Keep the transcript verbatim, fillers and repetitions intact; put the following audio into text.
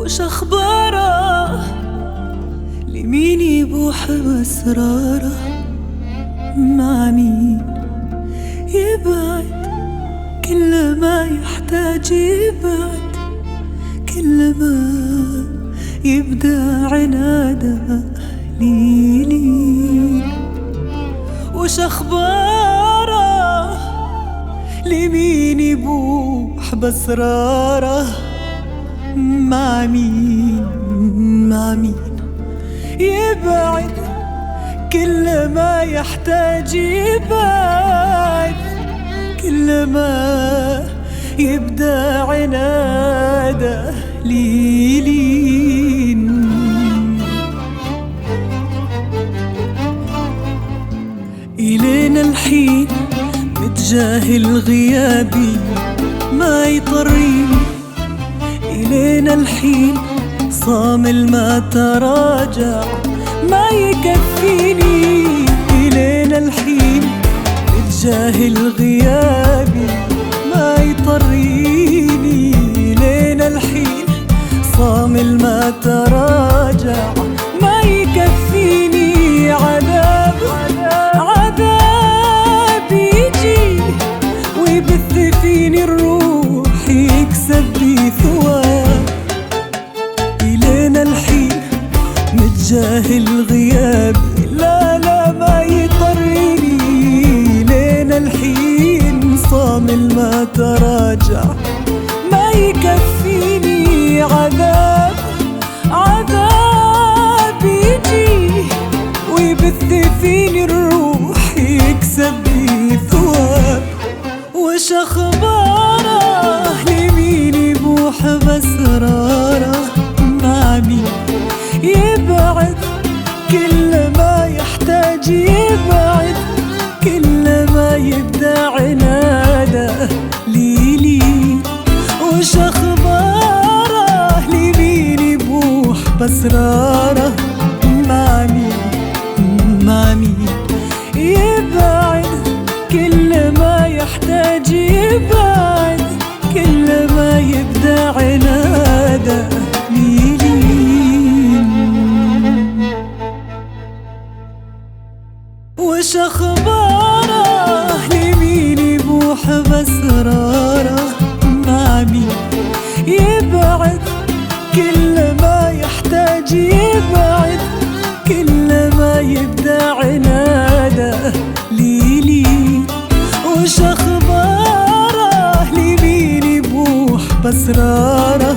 وش أخباره؟ لمين يبوح بأسراره؟ مع مين يبعد؟ كل ما يحتاج يبعد، كل ما يبدأ عناده ليلي. وش أخباره؟ لمين يبوح بأسراره؟ مع مين مع مين يبعد؟ كل ما يحتاج يبعد، كل ما يبدأ عناده ليلين. إلينا الحين متجاهل غيابي ما يطريني، إلينا الحين صامل ما تراجع ما يكفيني. إلينا الحين متجاهل غيابي ما يطريني، إلينا الحين صامل ما تراجع ما يكفيني. عذاب عذاب يجي ويبث فيني الروح يكسب بي ثواب. إلينا الحين متجاهل غيابي لا لا ما يطريني، إلينا الحين صامل ما تراجع ما يكفيني. عذاب عذاب يجي ويبث فيني الروح يكسب بي ثواب. وش أخباره؟ لمين يبوح بأسراره؟ مع مين يبعد؟ كل ما يحتاج يبعد، كل ما يبدأ عناده ليلي. وش أخباره؟ لمين يبوح بأسراره؟ مع مين مع مين يبعد؟ كل ما يحتاج يبعد، كل ما يبدأ عناده ليلين. وش أخباره؟ لمين يبوح بأسراره؟ مع مين يبعد؟ كل ما يحتاج يبعد، كل ما يبدأ عناده ليلي. وش أخباره؟ لمين يبوح بأسراره؟